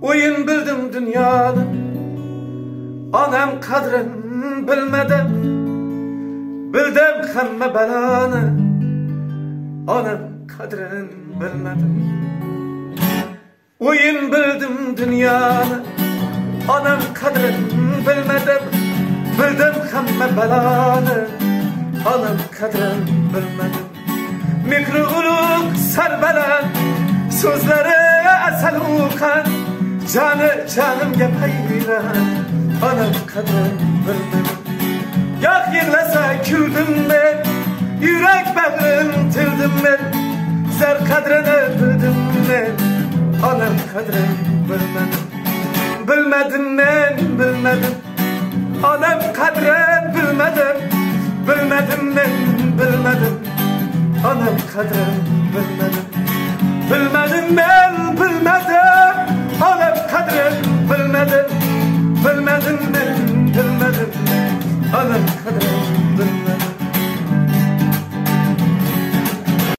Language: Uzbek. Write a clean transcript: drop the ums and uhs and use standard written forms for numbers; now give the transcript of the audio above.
O'yin bildim dünyada, onam qadrin bilmadim. Bildim hamma baloni, onam qadrin bilmadim. O'yin bildim dünyada, onam qadrin bilmadim. Bildim hamma baloni, onam qadrin bilmadim. Mikri ulug' sarbaland, so'zlari asal uqan, joni jonimga payvand, onam qadrin bilmadim. Yo'q yig'lasa kuldim men, yurak bag'rim tildim men, zar qadrini bildim men, onam qadrin bilmadim. Bilmadim men, bilmadim, onam qadrin bilmadim. Bilmadim men, bilmadim, onam qadrin bilmadim. Bilmadim men, bilmadim, onam qadrin bilmadim. Bilmadim men, bilmadim, onam qadrin